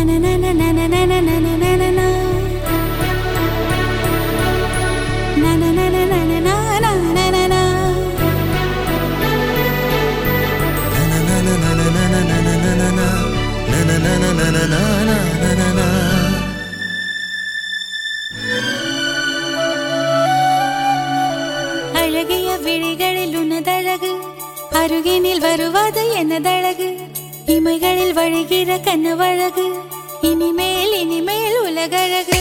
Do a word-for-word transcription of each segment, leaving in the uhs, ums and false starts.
அழகிய விழிகளில் உனதழகு அருகினில் வருவது எனதழகு இமைகளில் வழிகிற கனவழகு இனிமேல் இனிமேல் உலகழகு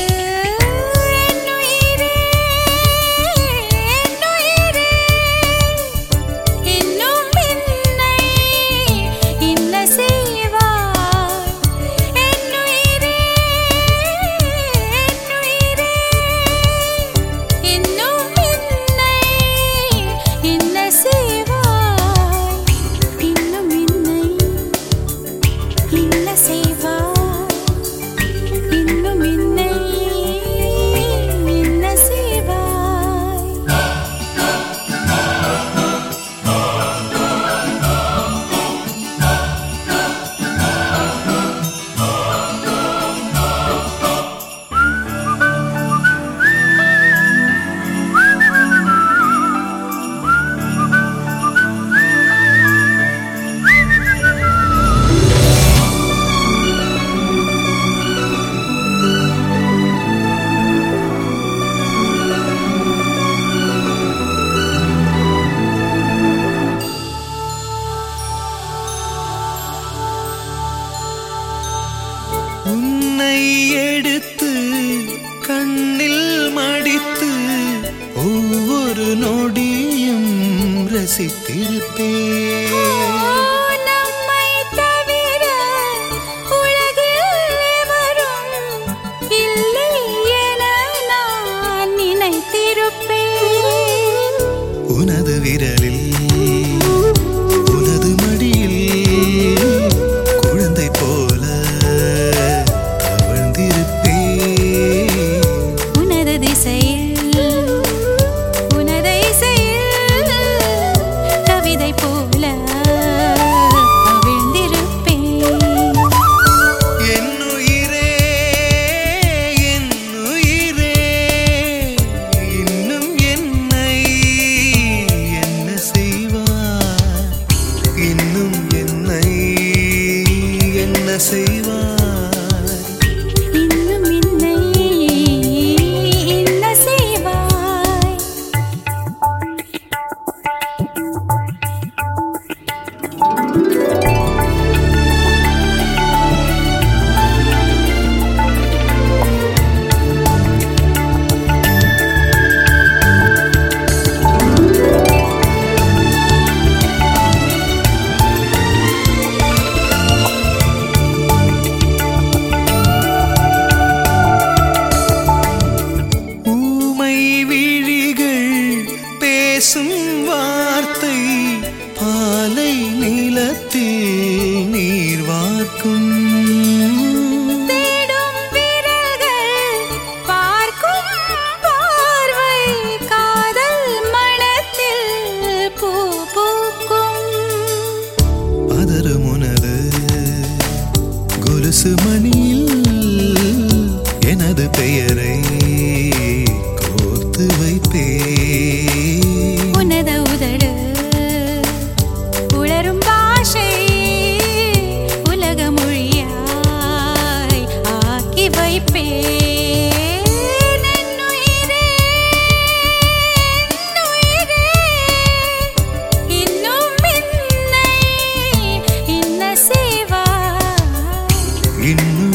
உன்னை எடுத்து கண்ணில் மடித்து ஒவ்வொரு நொடியும் ரசித்திருப்பேன். நம்மை தவிர உலகில் எவரும் இல்லை என நான் நினைத்திருப்பேன். உனது விரலில் உனது மடியில் குழந்தை போல வார்த்தை பாலை நிலத்தில் நீர் வார்க்கும். தேடும் விரல்கள் பார்க்கும் பார்வை காதல் மனத்தில் பூ பூக்கும். பதறும் உனது கொலுசு மணியில் எனது பெயரை கோர்த்து வைப்பே. உனது உதடு உளரும் பாஷை உலக மொழியாய் ஆக்கி வைப்பே. இன்னும்